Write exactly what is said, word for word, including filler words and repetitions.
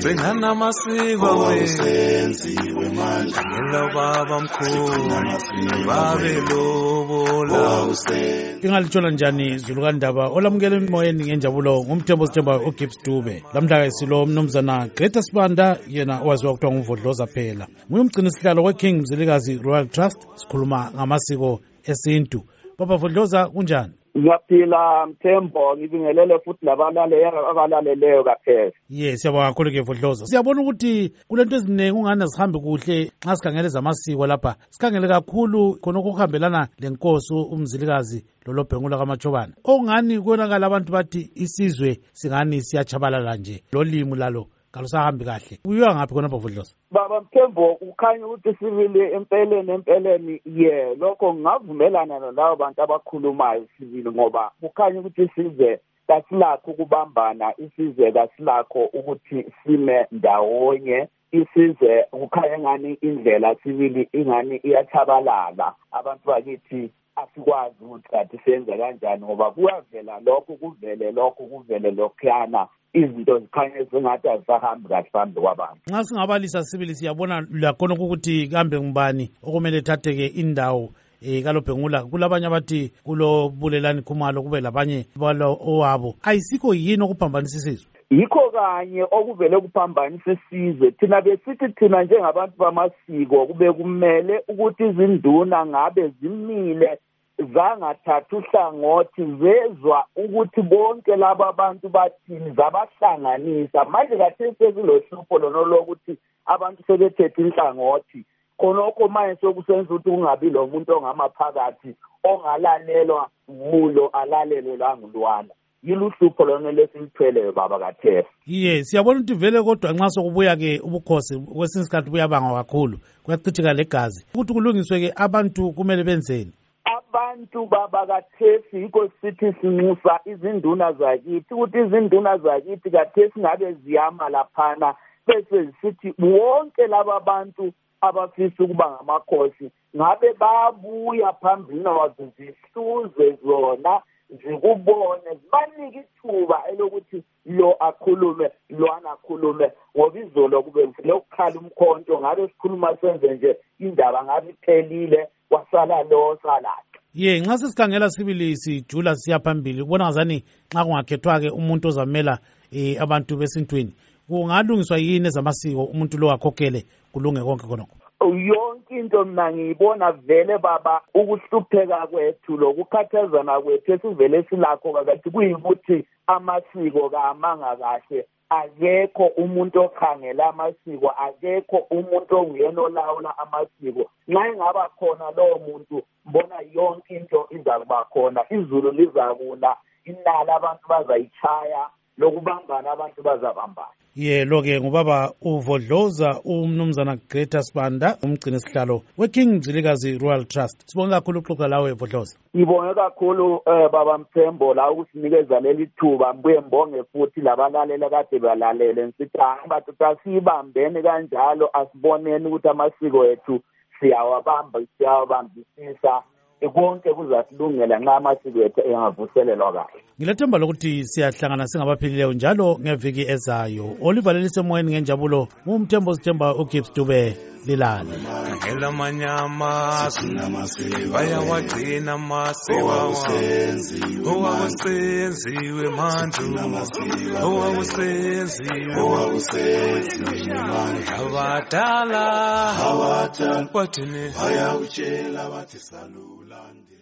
Singana amasiko wawusenziwe manje ngelo baba mkhulu babe lobola. Ingalithola njani Zulukandaba olamukela emoyeni ngenjabulo ngumthembo sithemba uGibbs Dube. Lamhla silo mnumzana Greta Sibanda yena owaziwa kuthiwa ngumvodloza phela. Nguye umgcini sihlalo weKing Mzilikazi Royal Trust, sikhuluma ngamasiko esintu. Baba Vodloza kunjani? Ngiyaphila Mthembo, ngibingelele futhi labalaleli abalaleleyo kaphela. Yes, siyabonga kakhulu ke Vodloza. Siyabona ukuthi kulento eziningi ungana zihambe kuhle nxa sikhangele zamasiko lapha. Sikhangele kakhulu khona okuhambelana lenkosi uMzilikazi lolobhengula kaMachobane. Ongani konakala abantu bathi isizwe singani siyachabalala nje. Lolimi lalo kalusahambi kahle. Uyiwa ngaphi khona Vodloza? Baba Mthembo, ukhanya ukuthi sivile empeleni empeleni ye lokho ngavumelana nalawo bantu abakhulumayo sivile ngoba ukhanya ukuthi size kasilakho ukubambana, isizwe kasilakho ukuthi sime ndawonye, isizwe ukhanya ngani indlela sivile ingani iyachabalala. Abantu bakithi asikwazi ukuthi kathi senze kanjani ngoba kuyavela lokho kuvele lokho kuvele lokhuyana, izinto zikhanya zingathi azisahambi kahle phambi kwabantu. Nxa singabalisa sibili siyabona lakhona ukuthi kambe ngubani okumele thatheke indawo eh kalobhengula. Kulabanye abathi kulo Bulelani Khumalo kube labanye balo owabo. Ayisikho yini okuphambanisa isizwe? Yikho kanye okuvele kuphambanisa isizwe. Thina besithi thina njengabantu bamasiko kube kumele ukuthi izinduna ngabe zimile zangathatha uhlangothi zezwa ukuthi bonke laba bantu bathini zabahlanganisa. Manje kathesi sekulohlupho lona lokuthi abantu sebethethe inhlangothi, khonokho manje sokusenza ukuthi kungabi lo muntu ongamaphakathi ongalalelwa mulo alalelwe langulwana. Yiluhlupho lona lesilithweleyo baba kaThesa. Ye siyabona ukuthi vele kodwa nxa sokubuya ke ubukhosi kwesinye isikhathi buyabanga kakhulu, kuyachitheka legazi. Ukuthi kulungiswe ke abantu kumele benzeni? Abantu baba kaThesi yikho sithi sinxusa izinduna zakithi ukuthi izinduna zakithi kaThesi ngabe ziyama laphana bese sithi wonke laba bantu abafisa ukuba ngamakhosi ngabe babuya phambili kwazo zihluze zona zikubone zibanike ithuba elokuthi lo akhulume lo anakhulume ngoba izolo kube lokukhala umkhonto ngabe sikhuluma senze nje indaba ngabe iphelile kwasala lo sala. Ye nxa sisikhangela sibili sijula siya phambili ubona ngazani nxa kungakhethwa ke umuntu ozamela eh abantu besintwini kungalungiswa yini ezamasiko umuntu lo akhokhele kulunge konke khonokho? Yonke into mina ngiyibona vele baba ukuhlupheka kwethu lokukhathazana kwethu esivele silakho kathi kuyikuthi amasiko kamanga kahle. Akekho umuntu okhangela amasiko, akekho umuntu onguyena olawula amasiko. Nxa ingaba khona lowo muntu mbona yonke into izakuba khona, izulu lizakuna, inala abantu bazayichaya, lokubambana abantu bazabambana. Ye lo ke ngubaba uVodloza umnumzana Greta Sibanda umgcini sihlalo weKing Mzilikazi Royal Trust. Sibonga kakhulu ukuxoxa lawe Vodloza. Ngibonge kakhulu eh baba Mthembo la ukusinikeza leli thuba, mbuye mbonge futhi labalalela kade balalele nsithi abantu tasibambene kanjalo asiboneni ukuthi amasiko ethu siyawabamba siyawabambisisa konke kuzasilungela nxa amasiko ethu engavuselelwa kahle. Ngilethemba lokuthi siyahlangana singabaphilileyo njalo ngeviki ezayo. Olivalelise emoyeni ngenjabulo ngumthembo sithemba uGibbs Dube lilale. Ngela manyama bayawagcina amasiko owawusenziwe manje owawusenziwe abadala bathini bayawutshela bathi salulande.